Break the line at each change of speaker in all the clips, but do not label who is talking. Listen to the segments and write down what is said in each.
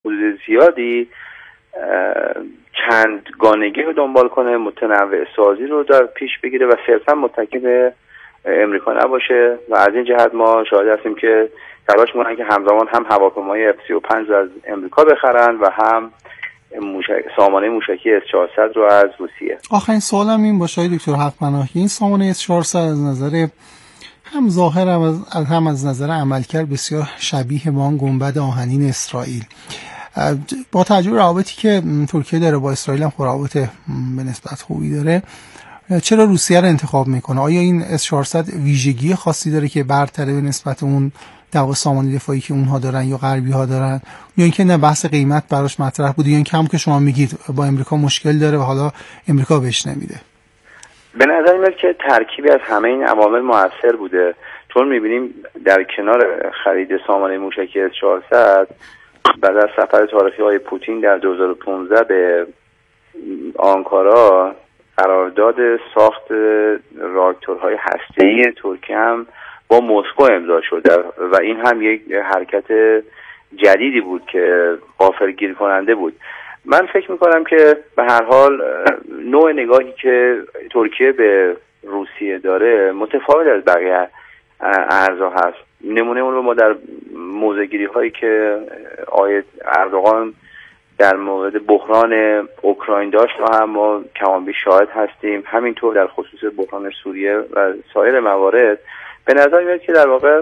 حدود زیادی چند گانگی رو دنبال کنه، متنوع سازی رو در پیش بگیره و صرفا متکی به امریکا نباشه و از این جهت ما شاهد هستیم که تلاش میکنن که همزمان هم هواپیمای F-35 رو از امریکا بخرن و هم سامانه موشکی S-400 رو از روسیه.
آخرین سوالم این باشه دکتر حق‌پناهی، این سامانه S-400 از نظر هم ظاهر هم از نظر عملکرد بسیار شبیه به آن گنبد آهنین اسرائیل. با توجه به روابطی که ترکیه داره با اسرائیل هم روابط به نسبت خوبی داره، چرا روسیه رو انتخاب میکنه؟ آیا این S-400 ویژگی خاصی داره که برتره به نسبت اون سامانه دفاعی که اونها دارن یا غربی ها دارن، یا اینکه نه بحث قیمت براش مطرح بوده، یا اینکه هم که شما میگید با امریکا مشکل داره و حالا امریکا بهش نمیده؟
به نظر میاد که ترکیبی از همه این عوامل موثر بوده، چون میبینیم در کنار خرید سامانه موشکی S-400 بعد از سفر تاریخی های پوتین در 2015 به آنکارا قرارداد ساخت راکتورهای هسته‌ای ترکیه هم با مسکو امضا شده و این هم یک حرکت جدیدی بود که غافلگیر کننده بود. من فکر میکنم که به هر حال نوع نگاهی که ترکیه به روسیه داره متفاوت از بقیه ارزها هست. نمونه اون رو ما در موضع‌گیری هایی که آقای اردوغان در مورد بحران اوکراین داشت و هم ما کمابیش شاهد هستیم، همینطور در خصوص بحران سوریه و سایر موارد. به نظر میاد که در واقع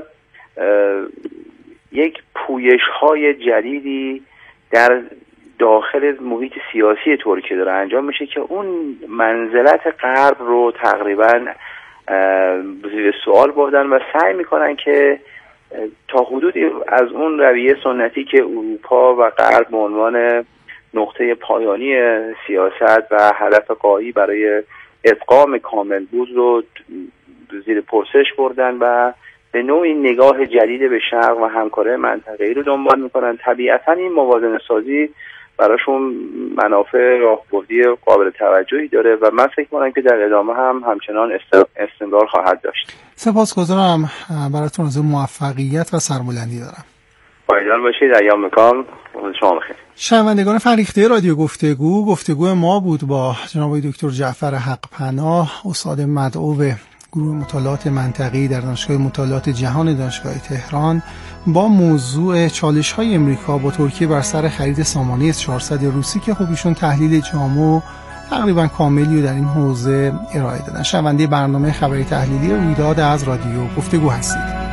یک پویش های جدیدی در داخل محیط سیاسی ترکیه داره انجام میشه که اون منزلت غرب رو تقریبا زیر سوال بردن و سعی میکنن که تا حدودی از اون رویه سنتی که اروپا و غرب به عنوان نقطه پایانی سیاست و هدف غایی برای ادغام کامل بود رو زیر پرسش بردن و به نوعی نگاه جدید به شرق و همکاری منطقه‌ای رو دنبال میکنن. طبیعتا این موازنه سازی براشون منافع راهبردی قابل توجهی داره و من فکر می‌کنم که در ادامه هم همچنان استمرار خواهد داشت.
سپاسگزارم براتون، از موفقیت و سربلندی دارم.
پایدار باشید. ایام کام شما بخیر.
شنوندگان فریخته رادیو گفتگو ما بود با جناب دکتر جعفر حق‌پناه، استاد مدعو گروه مطالعات منطقی در دانشگاه مطالعات جهان دانشگاه تهران، با موضوع چالش‌های امریکا با ترکیه بر سر خرید سامانه S-400 روسی که خب ایشون تحلیل جامع تقریبا کاملی رو در این حوزه ارائه دادن. شنونده برنامه خبری تحلیلی رویداد از رادیو گفتگو هستید.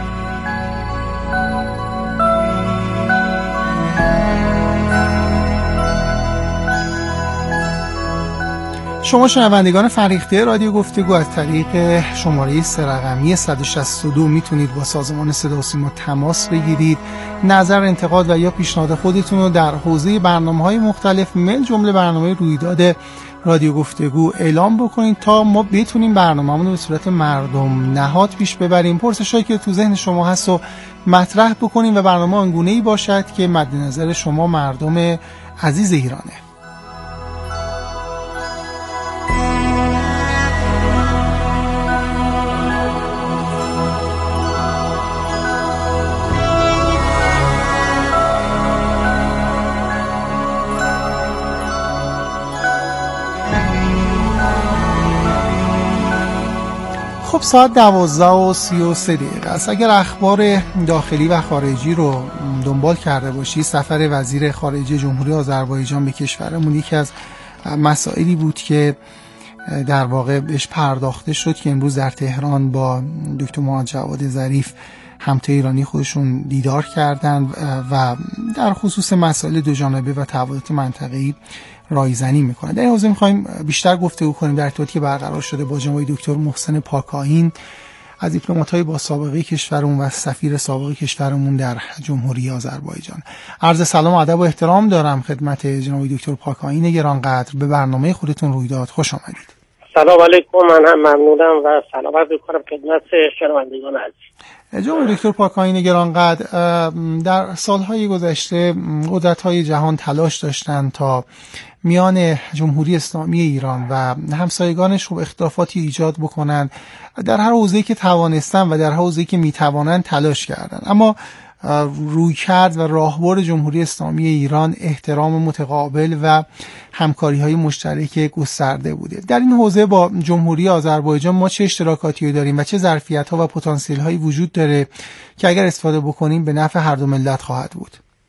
شما شنوندگان فریخته رادیو گفتگو از طریق شماره 3 رقمی 162 میتونید با سازمان صدا و سیما تماس بگیرید، نظر، انتقاد و یا پیشنهاد خودتون رو در حوزه برنامه‌های مختلف من جمله برنامه رویداد رادیو گفتگو اعلام بکنید تا ما بتونیم برنامه‌مون رو به صورت مردم نهاد پیش ببریم. پرسشایی که تو ذهن شما هست رو مطرح بکنیم و برنامه آنگونه‌ای باشد که مد نظر شما مردم عزیز ایرانه. خب ساعت 12:33 است. اگر اخبار داخلی و خارجی رو دنبال کرده باشی، سفر وزیر خارجه جمهوری آذربایجان به کشورمون یکی از مسائلی بود که در واقع بهش پرداخته شد که امروز در تهران با دکتر محمد جواد ظریف همتا ایرانی خودشون دیدار کردن و در خصوص مسائل دوجانبه و تعهدات منطقه‌ای رایزنی میکنه. در این حوزه میخوایم بیشتر گفتگو کنیم در ارتباطی که برقرار شده با جناب دکتر محسن پاک‌آیین از دیپلمات‌های با سابقه کشورمون و سفیر سابق کشورمون در جمهوری آذربایجان. عرض سلام و ادب و احترام دارم خدمت جناب دکتر پاک‌آیین گرانقدر. به برنامه خودتون رویداد خوش آمدید.
سلام علیکم. من هم ممنونم و سلام عرض می‌کنم خدمت شنوندگان عزیز.
جناب دکتر پاک‌آیین گرانقدر، در سالهای گذشته قدرت‌های جهان تلاش داشتند تا میان جمهوری اسلامی ایران و همسایگانش خب اختلافاتی ایجاد بکنند، در هر حوزه‌ای که توانستن و در هر حوزه‌ای که میتوانند تلاش کردند، اما رویکرد و راهبر جمهوری اسلامی ایران احترام متقابل و همکاری‌های مشترک گسترده بوده. در این حوزه با جمهوری آذربایجان ما چه اشتراکاتی داریم و چه ظرفیت‌ها و پتانسیل‌هایی وجود داره که اگر استفاده بکنیم به نفع هر دو ملت خواهد بود؟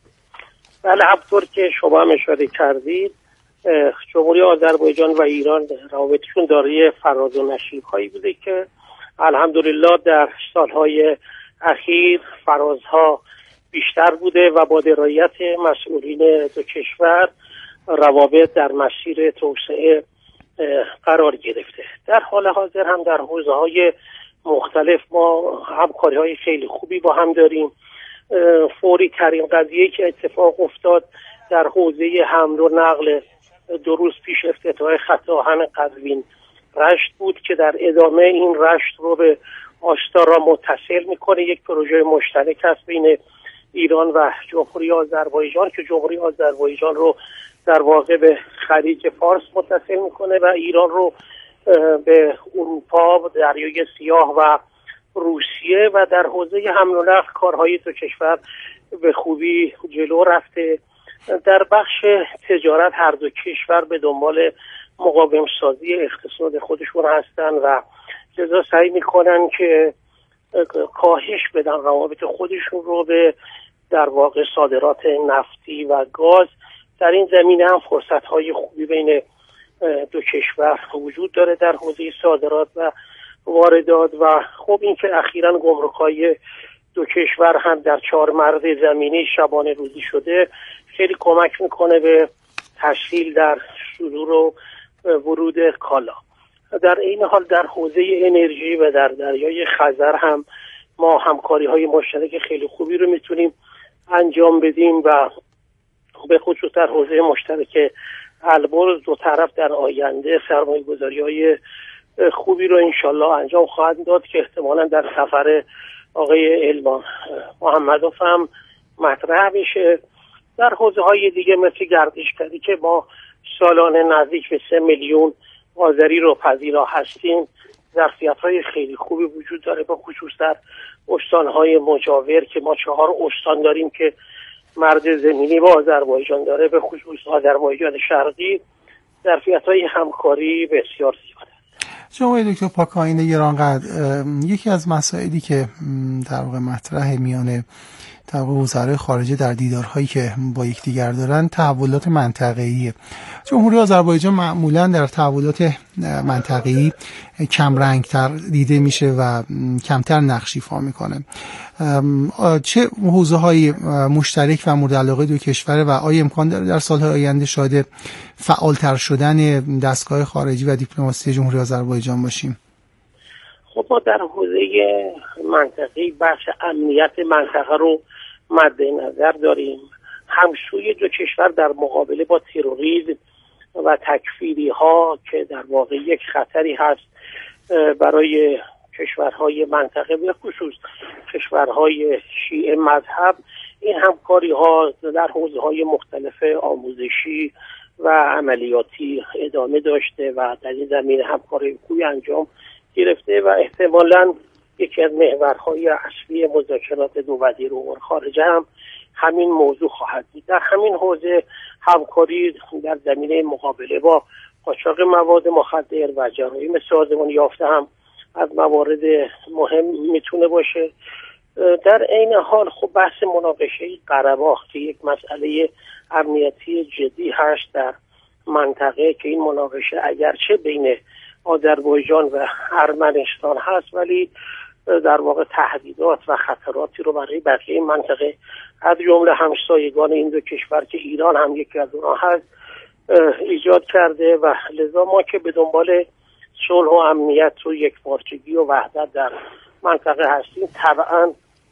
بله، همطور که شما هم اشاره کردید، جمهوری آذربایجان و ایران روابطشون دارای فراز و نشیب‌هایی بوده که الحمدلله در سالهای اخیر فرازها بیشتر بوده و با درایت مسئولین دو کشور روابط در مسیر توسعه قرار گرفته. در حال حاضر هم در حوزه‌های مختلف ما همکاری‌های خیلی خوبی با هم داریم. فوری ترین قضیه که اتفاق افتاد در حوزه حمل و نقل 2 روز پیش افتتاح خط آهن قزوین رشت بود که در ادامه این رشت رو به آستارا متصل میکنه. یک پروژه مشترک است بین ایران و جمهوری آذربایجان که جمهوری آذربایجان رو در واقع به خلیج فارس متصل میکنه و ایران رو به اروپا، دریای سیاه و روسیه. و در حوزه حمل و نقل کارهای دو کشور به خوبی جلو رفته. در بخش تجارت هر دو کشور به دنبال مقاوم سازی اقتصاد خودشون هستن و لذا سعی میکنن که کاهش بدن روابط خودشون رو به در واقع صادرات نفتی و گاز. در این زمینه هم فرصت‌های خوبی بین دو کشور وجود داره در حوزه صادرات و واردات. و خب این که اخیراً گمرک‌های دو کشور هم در 4 مرز زمینی شبانه روزی شده خیلی کمک میکنه به تسهیل در صدور و ورود کالا. در این حال در حوزه انرژی و در دریای خزر هم ما همکاری‌های مشترک خیلی خوبی رو میتونیم انجام بدیم و به خصوص در حوزه مشترک البرز دو طرف در آینده سرمایه‌گذاری‌های خوبی رو انشالله انجام خواهد داد که احتمالاً در سفر آقای علمان محمدوف هم مطرح بشه. در حوزه‌های دیگه مثل گردشگری که ما سالانه نزدیک به 3 میلیون آذری رو پذیرا هستیم، ظرفیت‌های خیلی خوبی وجود داره، به خصوص در استان‌های مجاور که ما 4 استان داریم که مرز زمینی با آذربایجان داره، به خصوص آذربایجان شرقی ظرفیت‌های همکاری بسیار زیاده.
جناب دکتر پاک‌آیین گرانقدر، یکی از مسائلی که در واقع مطرح میانه در واقع وزرای خارجه در دیدارهایی که با یکدیگر دارن تحولات منطقه‌ایه. جمهوری آذربایجان معمولا در تحولات منطقه‌ای کم رنگتر دیده میشه و کمتر نقش ایفا میکنه. چه حوزه‌های مشترک و مورد علاقه دو کشور و آیا امکان داره در سال‌های آینده شاهد فعالتر شدن دستگاه خارجی و دیپلماسی جمهوری آذربایجان باشیم؟
خب ما در حوزه منطقه‌ای بخش امنیت منطقه رو مد نظر داریم. همسوی دو کشور در مقابله با تروریسم و تکفیری ها که در واقع یک خطری هست برای کشورهای منطقه به خصوص کشورهای شیعه مذهب، این همکاری ها در حوزه های مختلف آموزشی و عملیاتی ادامه داشته و در این زمینه همکاری خوبی انجام گرفته و احتمالاً یکی از محورهای اصلی مذاکرات دو وزیر امور خارجه هم همین موضوع خواهد بود. در همین حوزه همکاری در زمینه مقابله با قاچاق مواد مخدر و جرایم سازمان یافته هم از موارد مهم میتونه باشه. در این حال خب بحث مناقشه قره‌باغ که یک مسئله امنیتی جدی هست در منطقه که این مناقشه اگرچه بین آذربایجان و ارمنستان هست ولی در واقع تهدیدات و خطراتی رو برای بقیه منطقه از جمله همسایگان این دو کشور که ایران هم یکی از اونها هست ایجاد کرده و لذا ما که به دنبال صلح و امنیت و یکپارچگی و وحدت در منطقه هستیم طبعا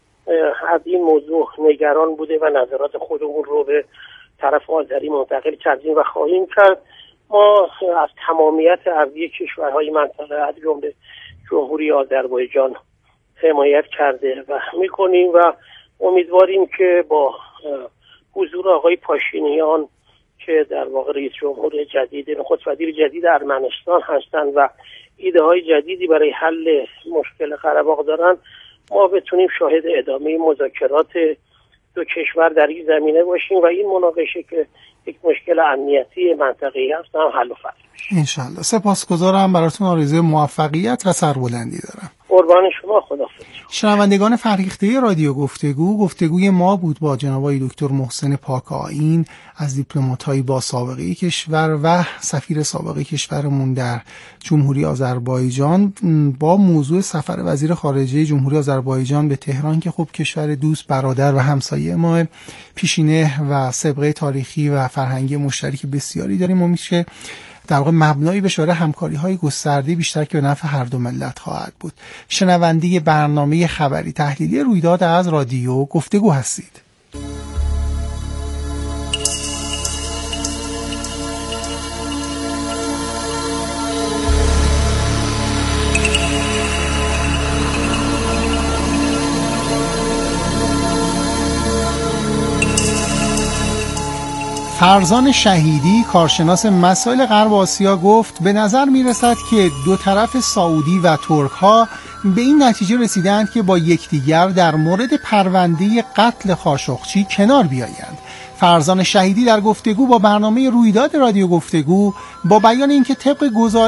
از این موضوع نگران بوده و نظرات خودمون رو به طرف آذری منتقل کردیم و خواهیم کرد. ما از تمامیت ارضی کشورهای منطقه از جمله جمهوری آذربایجان حمایت کرده و میکنیم و امیدواریم که با حضور آقای پاشینیان که در واقع رئیس جمهور جدید نخست وزیر جدید ارمنستان هستند و ایده های جدیدی برای حل مشکل قره‌باغ دارن، ما بتونیم شاهد ادامه مذاکرات دو کشور در این زمینه باشیم و این مناقشه که یک مشکل امنیتی منطقه‌ای هست هم حل و فصل بشه.
انشالله. سپاسگزارم، براتون آرزوی موفقیت و سربلندی دارم.
قربان شما، خداحافظ.
شنوندگان فرهیخته رادیو گفتگوی ما بود با جناب آقای دکتر محسن پاک‌آیین از دیپلمات‌های با سابقه کشور و سفیر سابق کشورمون در جمهوری آذربایجان با موضوع سفر وزیر خارجه جمهوری آذربایجان به تهران که خب کشور دوست، برادر و همسایه ما، پیشینه و سابقه تاریخی و فرهنگی مشترک بسیاری داریم و میشه در واقع مبنایی بشه برای همکاری‌های گسترده بیشتر که به نفع هر دو ملت خواهد بود. شنونده برنامه خبری تحلیلی رویداد از رادیو گفتگو هستید. فرزان شهیدی کارشناس مسائل غرب آسیا گفت به نظر می رسد که دو طرف سعودی و ترک ها به این نتیجه رسیدند که با یکدیگر در مورد پرونده قتل خاشقچی کنار بیایند. فرزان شهیدی در گفتگو با برنامه رویداد رادیو گفتگو با بیان اینکه طبق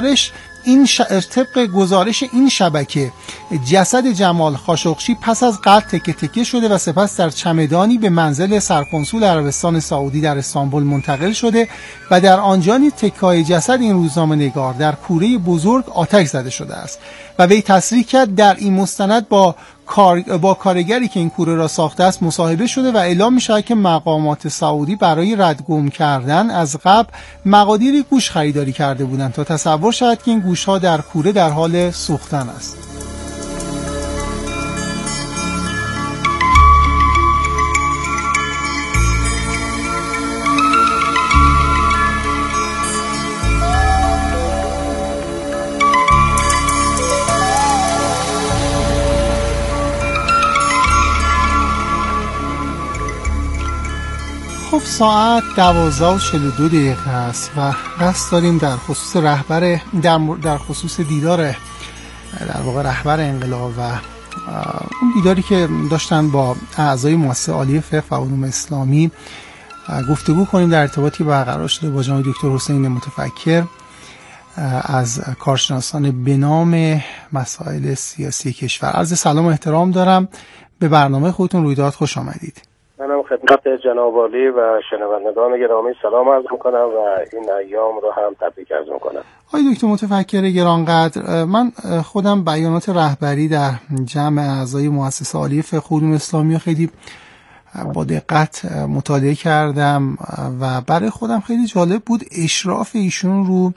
گزارش این شبکه جسد جمال خاشقچی پس از قتل تکه تکه شده و سپس در چمدانی به منزل سرکنسول عربستان سعودی در استانبول منتقل شده و در آنجا نیز تکه‌های جسد این روزنامه‌نگار در کوره بزرگ آتش زده شده است و وی تصریح کرد در این مستند با کارگری که این کوره را ساخته است مصاحبه شده و اعلام می‌شود که مقامات سعودی برای ردگم کردن از قبل مقادیری گوش خریداری کرده بودند تا تصور شود که این گوش‌ها در کوره در حال سوختن است. ساعت 12:42 است و قصد داریم در خصوص در خصوص دیدار در واقع رهبر انقلاب و اون دیداری که داشتن با اعضای مؤسسه عالیه فقه و علوم اسلامی گفتگو کنیم در ارتباطی برقرار شده با جناب دکتر حسین متفکر از کارشناسان به نام مسائل سیاسی کشور. عرض سلام و احترام دارم، به برنامه خودتون رویداد خوش آمدید.
منم خدمت جناب عالی و شنوندگان گرامی سلام عرض میکنم و این ایام رو هم تبریک عرض میکنم.
آقای دکتر متفکر گرانقدر، من خودم بیانات رهبری در جمع اعضای مؤسسه عالیه فقه و علوم اسلامی رو خیلی با دقت مطالعه کردم و برای خودم خیلی جالب بود اشراف ایشون رو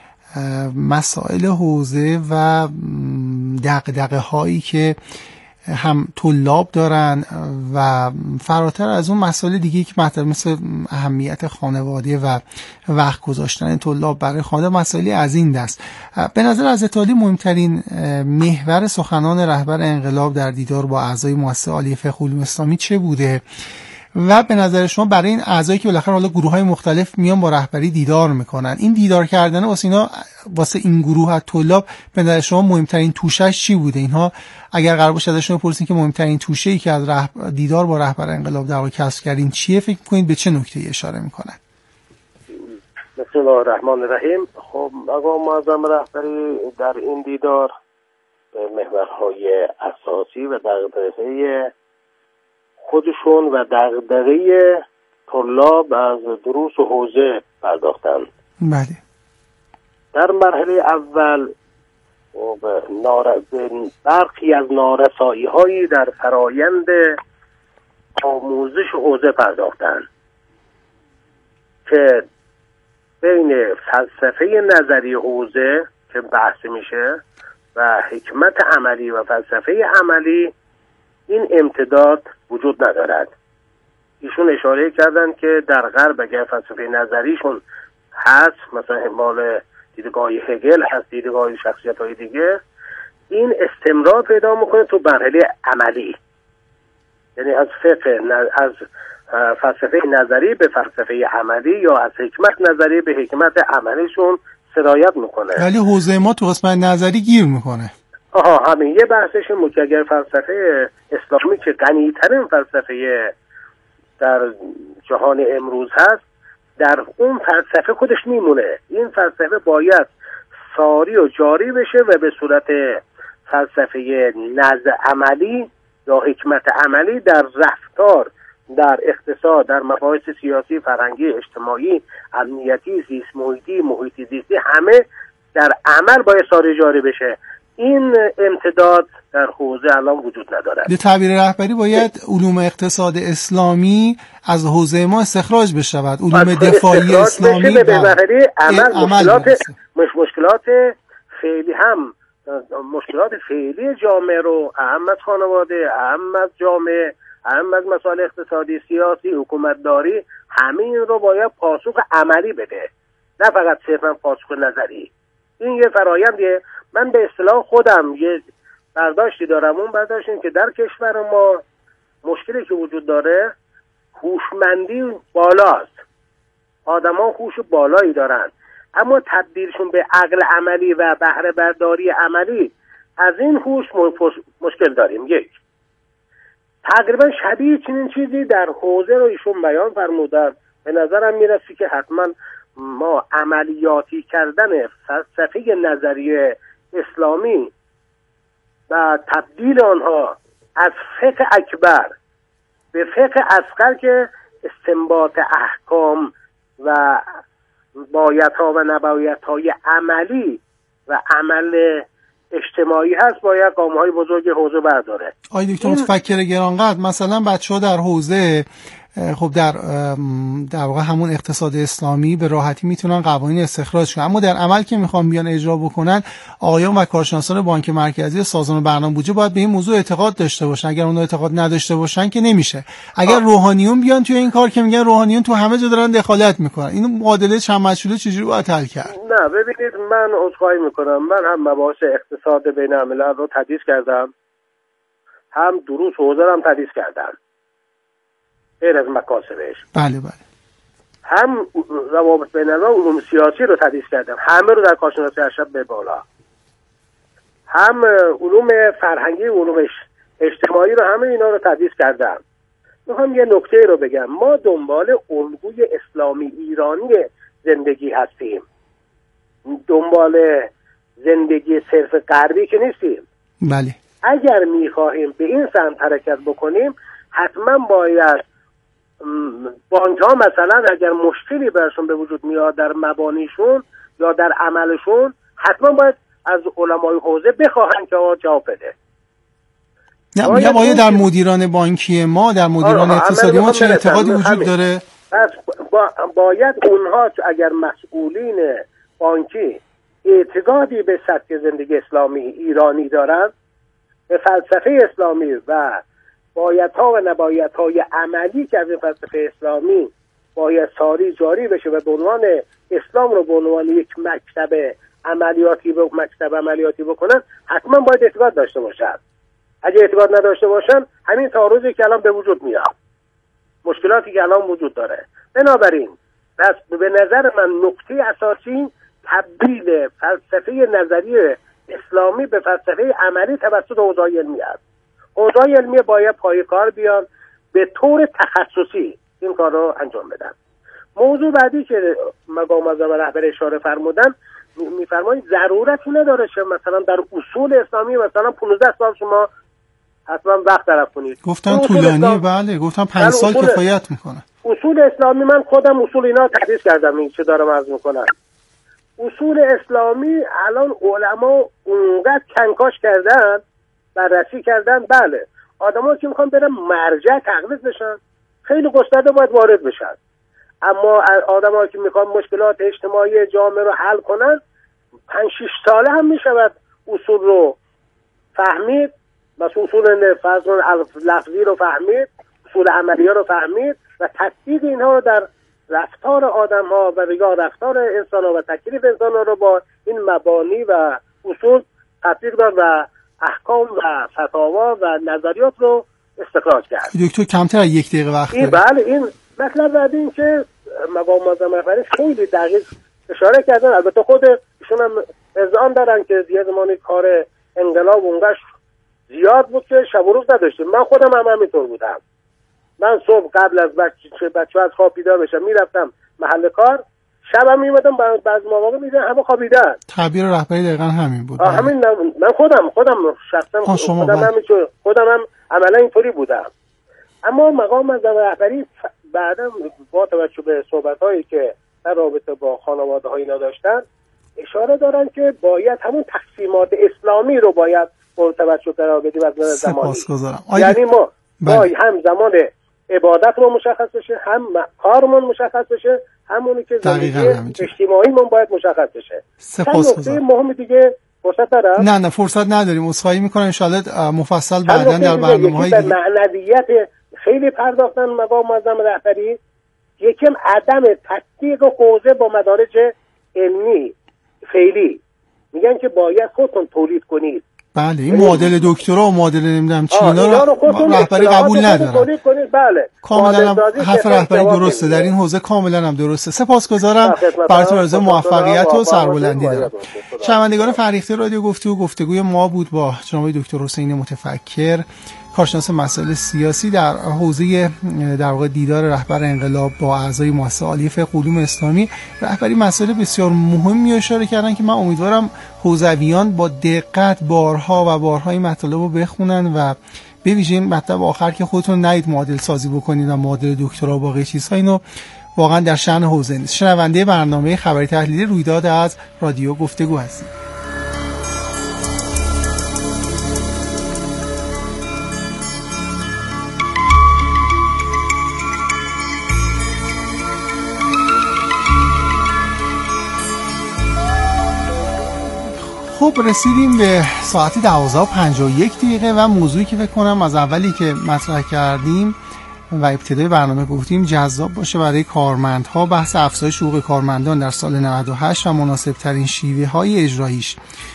مسائل حوزه و دغدغه هایی که هم طلاب دارن و فراتر از اون مسائل دیگه که مطرح مثل اهمیت خانواده و وقت گذاشتن طلاب برای خانواده، مسائلی از این دست. به نظر حضرت عالی مهمترین محور سخنان رهبر انقلاب در دیدار با اعضای مؤسسه عالیه فقه و علوم اسلامی چه بوده و به نظر شما برای این اعضایی که بالاخره حالا گروه‌های مختلف میان با رهبری دیدار میکنن، این دیدار کردن واسه این گروه از طلاب به نظر شما مهمترین توشش چی بوده؟ اینها اگر قرار باشه ازشون بپرسین که مهمترین توشه‌ای که از دیدار با رهبر انقلاب در واقع کسب کردین چیه، فکر می‌کنید به چه نکته‌ای اشاره میکنن؟
بسم الله الرحمن الرحیم. خب آقا معظم رهبری در این دیدار به محورهای اساسی و دغدغه خودشون و دغدغه طلاب از دروس و حوزه پرداختند.
بله. در
مرحله اول برخی از نارسایی هایی در فرایند آموزش حوزه پرداختند که بین فلسفه نظری حوزه که بحث میشه و حکمت عملی و فلسفه عملی این امتداد وجود ندارد. ایشون اشاره کردن که در غرب اگر فلسفه نظریشون هست، مثلا مال دیدگاه هگل هست، دیدگاه شخصیت‌های دیگه، این استمرار پیدا میکنه تو مرحله عملی، یعنی از فلسفه نظری به فلسفه عملی یا از حکمت نظری به حکمت عملیشون سرایت میکنه.
ولی حوزه ما تو قسمت نظری گیر میکنه.
همین یه بحثش که اگر فلسفه اسلامی که غنی‌ترین فلسفه در جهان امروز هست در اون فلسفه خودش میمونه. این فلسفه باید ساری و جاری بشه و به صورت فلسفه نزد عملی یا حکمت عملی در رفتار، در اقتصاد، در مباحث سیاسی، فرهنگی، اجتماعی، امنیتی، زیست محیطی، محیطی زیستی، همه در عمل باید ساری جاری بشه. این امتداد در حوزه الان وجود نداره.
به تعبیر رهبری باید علوم اقتصاد اسلامی از حوزه ما استخراج بشود، علوم دفاعی اسلامی
به ظاهری مشکلات فعلی هم مشکلات فعلی جامعه رو، اهم از خانواده، اهم از جامعه، اهم از مسائل اقتصادی، سیاسی، حکومتداری، همه این رو باید پاسخ عملی بده، نه فقط صرفا پاسخ نظری. این یه فرایندیه. من به اصطلاح خودم یه برداشتی دارم، اون برداشت این که در کشور ما مشکلی که وجود داره هوشمندی بالاست، آدما هوش بالایی دارن، اما تبدیلشون به عقل عملی و بهره برداری عملی از این هوش مشکل داریم. یک تقریبا شبیه چنین چیزی در حوزه رو ایشون بیان فرمودن. به نظرم میرسی که حتما ما عملیاتی کردن فلسفه نظریه اسلامی و تبدیل آنها از فقه اکبر به فقه اصغر که استنباط احکام و بایدها و نبایدهای عملی و عمل اجتماعی هست، باید گام‌های بزرگ حوزه برداره.
آقای دکتر متفکر گرانقدر، مثلا بچه‌ها در حوزه خب در واقع همون اقتصاد اسلامی به راحتی میتونن قوانین استخراج کنن، اما در عمل که میخوان بیان اجرا بکنن، آقایان و کارشناسان بانک مرکزی سازمان برنامه بودجه باید به این موضوع اعتقاد داشته باشن. اگر اون اعتقاد نداشته باشن که نمیشه. اگر روحانیون بیان توی این کار که میگن روحانیون تو همه جا دارن دخالت میکنن، این معادله چند مشغوله چجوری باید حل کرد؟
نه ببینید، من عذرخواهی میکنم، من هم مباحث اقتصاد بین الملل رو تدریس کردم، هم دروس حوزه رو هم تدریس کردم غیر از مکاسبش.
بله بله.
هم روابط بین الملل، علوم سیاسی رو تدریس کردم، همه رو در کارشناسی ارشد به بالا، هم علوم فرهنگی، علوم اجتماعی رو، همه اینا رو تدریس کردم. میخوام یه نکته رو بگم. ما دنبال الگوی اسلامی ایرانی زندگی هستیم، دنبال زندگی صرف غربی که نیستیم.
بله.
اگر میخواهیم به این سمت حرکت بکنیم، حتما باید بانک ها مثلا اگر مشکلی برشون به وجود میاد در مبانیشون یا در عملشون، حتما باید از علمای حوزه بخواهن که جواب بده.
نه میگم باید در مدیران بانکی ما، در مدیران اقتصادی ما چه اعتقادی وجود داره؟
پس باید اونها اگر مسئولین بانکی اعتقادی به سبک زندگی اسلامی ایرانی دارن، به فلسفه اسلامی و بایدها و نبایدهای عملی که از این فلسفه اسلامی باید ساری جاری بشه و به عنوان اسلام رو به عنوان یک مکتب عملیاتی بکنن، حتما باید اعتقاد داشته باشن. اگه اعتقاد نداشته باشن، همین تعارضی که الان به وجود میاد، مشکلاتی که الان وجود داره. بنابراین به نظر من نکته اساسی تبدیل فلسفه نظری اسلامی به فلسفه عملی توسط حوزه علمی است. حوزه علمی باید پای کار بیان، به طور تخصصی این کار رو انجام بدن. موضوع بعدی که مقام معظم رهبر اشاره فرمودن، میفرمایید ضرورتی نداره که مثلا در اصول اسلامی مثلا 15 سال شما حتما وقت طرف کنید.
گفتن طولانی، بله گفتن 5 سال کفایت میکنه.
اصول اسلامی، من خودم اصول اینا تدریس کردم، این چه دارم عرض میکنم. اصول اسلامی الان علما اونقدر کنکاش کردن، بررسی کردن، بله آدم‌ها که میخوان برن مرجع تقلید بشن خیلی گسترده باید وارد بشن، اما آدم‌ها که میخوان مشکلات اجتماعی جامعه رو حل کنن 5-6 ساله هم میشود اصول رو فهمید، مثلا اصول لفظی رو فهمید، اصول عملیه رو فهمید و تطبیق اینها رو در رفتار آدم‌ها و یا رفتار انسان‌ها و تکلیف انسان‌ها رو با این مبانی و اصول تطبیق داد و احکام و فتاوا و نظریات رو استخراج کرد.
دکتر کمتر از 1 دقیقه وقت داریم.
بله، این مطلب بعد این که مقام معظم رهبری خیلی دقیق اشاره کردن. البته خود ایشون هم اذعان دارن که یه زمانی کار انقلاب اونقدر زیاد بود که شب و روز نداشتیم. من خودم هم همینطور بودم. من صبح قبل از بچه‌ها از خواب بیدار بشم میرفتم محل کار، شبم میومدم بعضی مواقع میدن همه خوابیدن.
تعبیر رهبری دقیقاً همین بود.
همین. من خودم شخصا خودم هم عملا اینطوری بودم. اما مقام نظام رهبری بعدم با توجه به صحبت‌هایی که در رابطه با خانواده‌ها اینا داشتن اشاره دارن که باید همون تقسیمات اسلامی رو باید توجه قرار بدیم از نظر زمانی. یعنی ما هم زمان عبادت رو مشخص بشه، هم کارمون مشخص بشه، همونی که زندگی اجتماعیمون باید مشخص بشه.
سپاسگزارم.
مهم دیگه فرصت دارم؟
نه فرصت نداریم. عذرخواهی می‌کنم ان شاءالله مفصل بعداً در برنامه‌های
دیگه. معنویت خیلی پرداختن مقام معظم رهبری، یکم عدم تطبیق حوزه با مدارج علمی فعلی. میگن که باید خودتون تولید کنید.
بله این معادل دکترا و معادل نمیدونم چی اینا رو رهبری قبول نداره.
بله
کاملا حرف رهبری درسته، در این حوزه کاملا هم درسته. سپاسگزارم. براتون آرزوی موفقیت و سربلندی دارم. شنوندگان فرهیخته رادیو گفتگوی ما بود با جناب دکتر حسینی متفکر، کارشناس مسائل سیاسی در حوزه در واقع دیدار رهبر انقلاب با اعضای مؤسسه عالیه فقه علوم اسلامی. رهبری مسائل بسیار مهمی اشاره کردن که من امیدوارم حوزویان با دقت بارها این مطالب رو بخونن و به ویژه این مطلب آخر که خودتون نید معادل سازی بکنید و معادل دکترا و باقی چیزها، اینو واقعا در شأن حوزه نیست. شنونده برنامه خبری تحلیلی رویداد از رادیو گفتگو هستید. خب رسیدیم به ساعت 12:51 و موضوعی که فکر کنم از اولی که مطرح کردیم و ابتدای برنامه گفتیم جذاب باشه برای کارمندها، بحث افزایش حقوق کارمندان در سال 98 و مناسب ترین شیوه های اجراییش.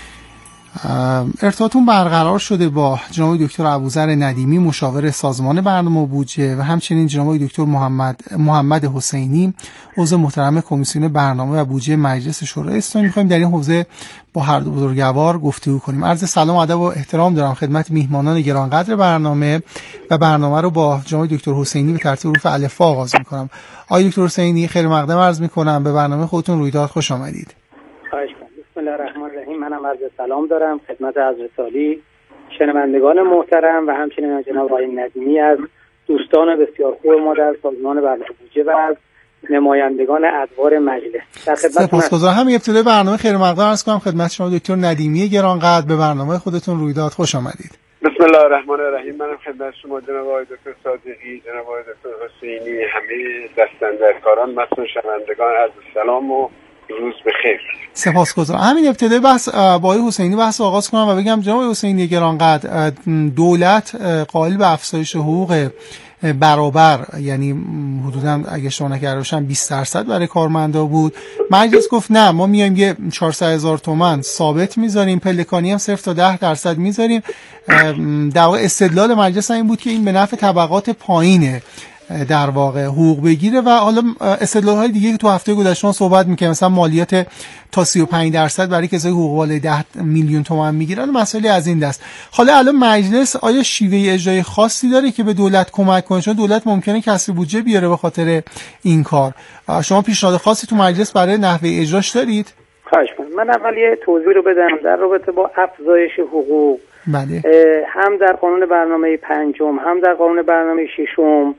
ارتباطون برقرار شده با جناب دکتر ابوذر ندیمی مشاور سازمان برنامه و بودجه و همچنین جناب دکتر محمد حسینی عضو محترم کمیسیون برنامه و بودجه مجلس شورای اسلامی. می‌خوایم در این حوزه با هر دو بزرگوار گفتگو کنیم. عرض سلام و ادب و احترام دارم خدمت میهمانان گرانقدر برنامه و برنامه رو با جناب دکتر حسینی به ترتیب حروف الفبا آغاز می‌کنم. آقای دکتر حسینی خیر مقدم عرض می‌کنم، به برنامه خودتون رویداد خوش آمدید.
بسم الله الرحمن الرحیم. منم عرض سلام دارم خدمت حضرت عالی، شنوندگان محترم و همچنین جناب آقای ندیمی از دوستان بسیار خوب ما در سازمان برنامه بودجه و از نمایندگان ادوار مجلس. در خدمت
سپاسگزارم. همین ابتدای برنامه خیر مقدم عرض کنم خدمت شما دکتر ندیمی گرانقدر، به برنامه خودتون رویداد خوش آمدید.
بسم الله الرحمن الرحیم. منم خدمت شما جناب آقای دکتر صادقی، جناب آقای دکتر حسینی، همه دستاندرکاران، مصون شنوندگان عرض سلام و روز بخیر.
سپاسگزارم. همین ابتدای بحث با آقای حسینی بحث آغاز کنم و بگم جناب حسینی گرانقدر، دولت قائل به افزایش حقوق برابر، یعنی حدوداً اگه اشتباه نکرده باشم 20% برای کارمندا بود. مجلس گفت نه ما میایم یه 400,000 تومان ثابت میذاریم، پلکانی هم 0 تا 10% میذاریم. در واقع استدلال مجلس این بود که این به نفع طبقات پایینه در واقع حقوق بگیره و حالا استدلال‌های دیگه که تو هفته گذشته صحبت می‌کنیم، مثلا مالیات تا 35% برای کسایی حقوق بالای 10 میلیون تومان میگیرن، مسائلی از این دست. حالا الان مجلس آیا شیوه اجرای خاصی داره که به دولت کمک کنه؟ چون دولت ممکنه کسری بودجه بیاره به خاطر این کار. شما پیشنهاد خاصی تو مجلس برای نحوه اجراش دارید؟
خواهش می‌کنم. من اول یه توضیح رو بدم در رابطه با افزایش حقوق.
بله.
هم در قانون برنامه پنجم هم در قانون برنامه ششم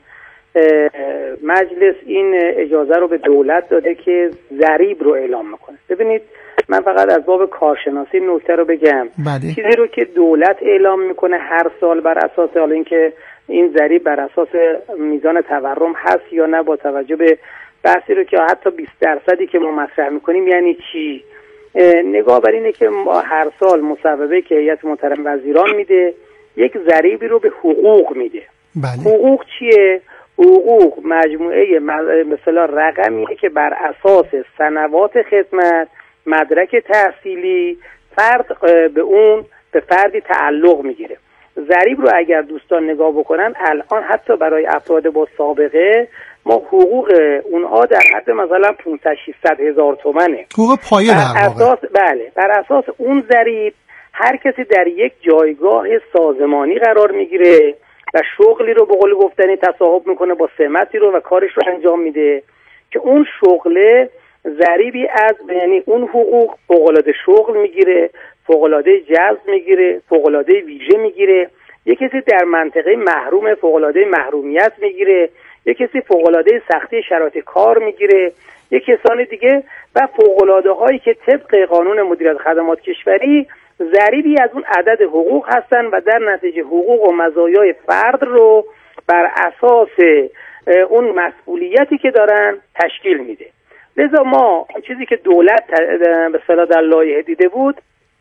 مجلس این اجازه رو به دولت داده که ضریب رو اعلام میکنه. ببینید من فقط از باب کارشناسی نکته رو بگم.
بله.
چیزی رو که دولت اعلام میکنه هر سال بر اساس حالا اینکه این ضریب بر اساس میزان تورم هست یا نه، با توجه به بحثی رو که حتی 20% که ما مطرح میکنیم یعنی چی، نگاه بر اینه که ما هر سال مصوبه که هیئت محترم وزیران میده یک ضریبی رو به حقوق میده.
بله.
حقوق چیه؟ حقوق مجموعه مثلا رقمیه که بر اساس سنوات خدمت، مدرک تحصیلی فرد به فردی تعلق میگیره. ضریب رو اگر دوستان نگاه بکنن الان حتی برای افراد با سابقه ما حقوق اونها در حد مثلا 500-600 هزار تومنه.
حقوق پایه در واقع.
بله، بر اساس اون ضریب هر کسی در یک جایگاه سازمانی قرار میگیره و شغلی رو به قول گفتنی تصاحب میکنه با سمتی رو و کارش رو انجام میده که اون شغله ضریبی از یعنی اون حقوق فوق‌العاده شغل میگیره، فوق‌العاده جذب میگیره، فوق‌العاده ویژه میگیره. یک کسی در منطقه محروم فوق‌العاده محرومیت میگیره، یک کسی فوق‌العاده سختی شرایط کار میگیره، یک کسان دیگه و فوق‌العاده هایی که طبق قانون مدیریت خدمات کشوری ضریبی از اون عدد حقوق هستن و در نتیجه حقوق و مزایای فرد رو بر اساس اون مسئولیتی که دارن تشکیل میده. لذا ما چیزی که دولت به اصطلاح در لایحه دیده بود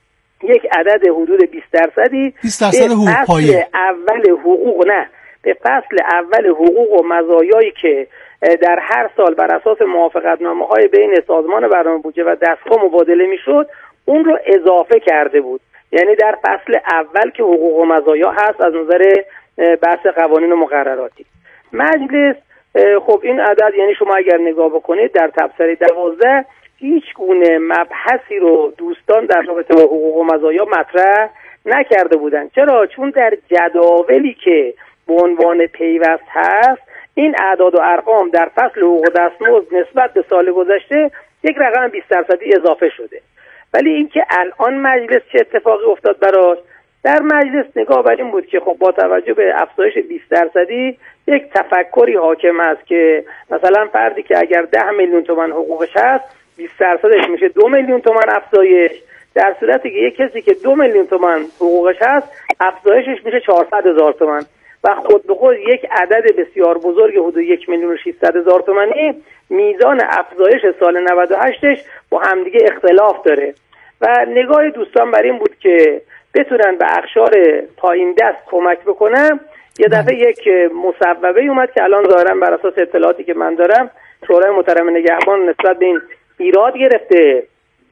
یک عدد حدود 20%
20% حقوق پایه
اول حقوق به فصل اول حقوق و مزایایی که در هر سال بر اساس موافقتنامه‌های بین سازمان برنامه بودجه و دستگاه مبادله میشد اون رو اضافه کرده بود. یعنی در فصل اول که حقوق و مزایا هست از نظر بحث قوانین و مقرراتی. مجلس خب این عدد یعنی شما اگر نگاه بکنید در تبصره 12 هیچ گونه مبحثی رو دوستان در رابطه با حقوق و مزایا مطرح نکرده بودن. چرا؟ چون در جداولی که به عنوان پیوست هست این اعداد و ارقام در فصل حقوق و دستمزد نسبت به سال گذشته یک رقم 20% اضافه شده. ولی اینکه الان مجلس چه اتفاقی افتاد براش، در مجلس نگاه بر این بود که خب با توجه به افزایش 20% یک تفکری حاکم است که مثلا فردی که اگر 10 میلیون تومان حقوقش هست 20%ش میشه 2 میلیون تومان افزایش، در صورتی که یک کسی که 2 میلیون تومان حقوقش هست افزایشش میشه 400,000 تومان و خود به خود یک عدد بسیار بزرگ حدود 1,600,000 تومانی میزان افزایش سال 98ش با همدیگه اختلاف داره و نگاه دوستان بر این بود که بتونن به اقشار پایین دست کمک بکنن. یه دفعه یک مصوبه اومد که الان ظاهرا بر اساس اطلاعاتی که من دارم شورای محترم نگهبان نسبت به این ایراد گرفته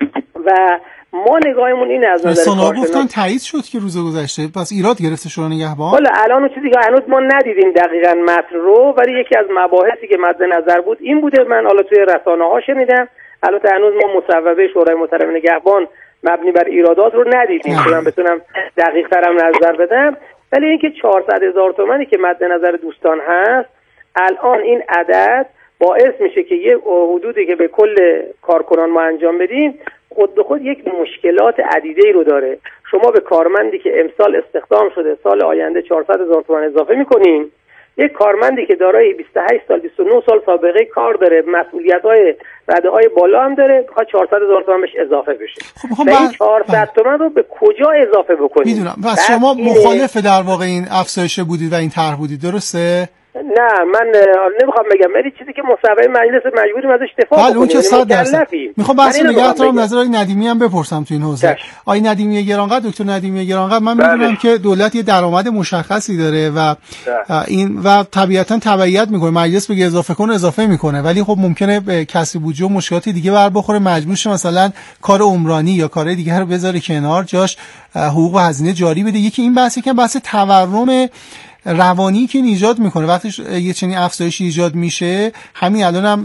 و ما نگاهمون اینه از نظر
کارشناس گفتن تایید شد که روز گذشته پس ایراد گرفته شورای نگهبان.
حالا الان اون چیزی که هنوز ما ندیدیم دقیقاً متن رو، ولی یکی از مباحثی که مد نظر بود این بوده. من حالا توی رسانه‌ها شنیدم، البته هنوز ما مصوبه شورای محترم نگهبان مبنی بر ایرادات رو ندیدیم که من بتونم دقیق ترم نظر بدم، ولی اینکه 400,000 تومانی که مد نظر دوستان هست الان این عدد باعث میشه که یه حدودی که به کل کارکنان ما انجام بدیم خود به خود یک مشکلات عدیده‌ای رو داره. شما به کارمندی که امسال استخدام شده سال آینده 400,000 تومان اضافه میکنین، یک کارمندی که دارای 28 سال 29 سال سابقه کار داره، مسئولیت‌های رده‌های بالا هم داره، بخواد 400,000 تومان بهش اضافه بشه. خب این 400 تومان رو به کجا اضافه بکنید؟
میدونم. پس شما مخالف در واقع این افزایش بودید و این طرح بودید، درسته؟
نه من نمیخوام بگم، ولی چیزی که مصوبه مجلس مجبوریم ازش دفاع کنیم.
اون که 100%. میخوام بحث نگهدارم نظر آقای ندیمی هم بپرسم تو این حوزه. آقای ندیمی گرانقدر، دکتر ندیمی گرانقدر، من میدونم که دولت یه درآمد مشخصی داره و این و طبیعتا تبعیت میکنه، مجلس بگه اضافه کنه اضافه میکنه، ولی خب ممکنه به کسری بودجه و مشکلات دیگه بر بخوره، مجبور شه مثلا کار عمرانی یا کار دیگه رو بذاره کنار، جاش حقوق و هزینه جاری بده. یکی این بحثی که بحث تورم روانی که ایجاد میکنه وقتی یه چنین افزایشی ایجاد میشه، همین الان هم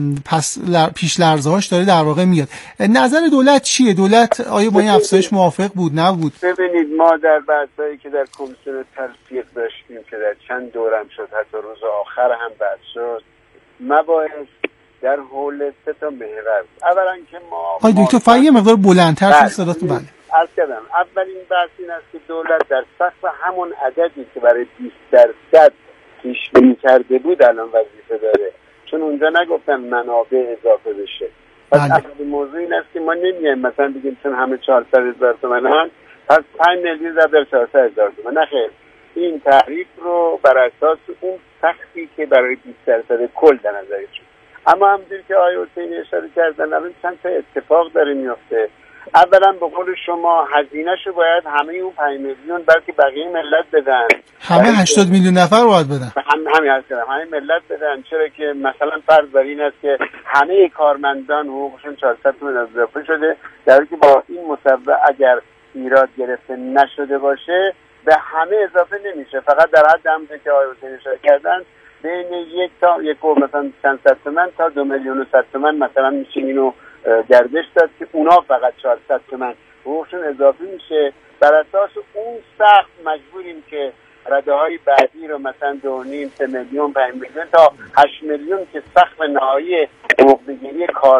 پیش لرزه‌هاش داره در واقع میاد. نظر دولت چیه؟ دولت آیا با این افزایش موافق بود نبود؟
ببینید ما در بحثایی که در کمیسیون تلفیق داشتیم که در چند دورم شد، حتی روز آخر هم بحث شد، مباحث در حول 3 محور. اولا که ما
دکتر فقط یه مقدار بلندتر چون صداتون بله.
عرض کردم اولین بحث این است که دولت در سقف همون عددی که برای 20% پیش بینی کرده بود الان وظیفه داره، چون اونجا نگفتن منابع اضافه بشه. پس اولین موضوع این است که ما نمیایم مثلا بگیم چون همه 400,000 تومان هم پس 5 میلیون ضرب 400,000 تومان. نه خیر، این تعریف رو بر اساس اون سقفی که برای 20% کل در نظر شد. اما همونجوری که آقای حسینی اشاره کردن الان چند تا اتفاق داره میفته. اولا به قول شما هزینه‌شو باید همه اون 5 میلیون بلکه بقیه ملت بدن،
همه 80 میلیون نفر باید بدن،
همه ملت بدن. چرا که مثلا فرض بر این است که همه کارمندان حقوقشون 400 تومان اضافه شده، در حالی که با این مصوبه اگر ایراد گرفته نشده باشه به همه اضافه نمیشه، فقط در حد همونجوری که آقای حسینی اشاره کردن بین یک تا یک و مثلا چند صد تومان تا 2,100,000 تومان مثلا میشه اینو گردش داد که اونا فقط 400 تومان حقوقشون اضافه میشه. بر اساس اون سقف مجبوریم که رده های بعدی رو مثلا 2.5 3 میلیون 5 میلیون تا 8 میلیون که سقف نهایی حقوق بگیری کار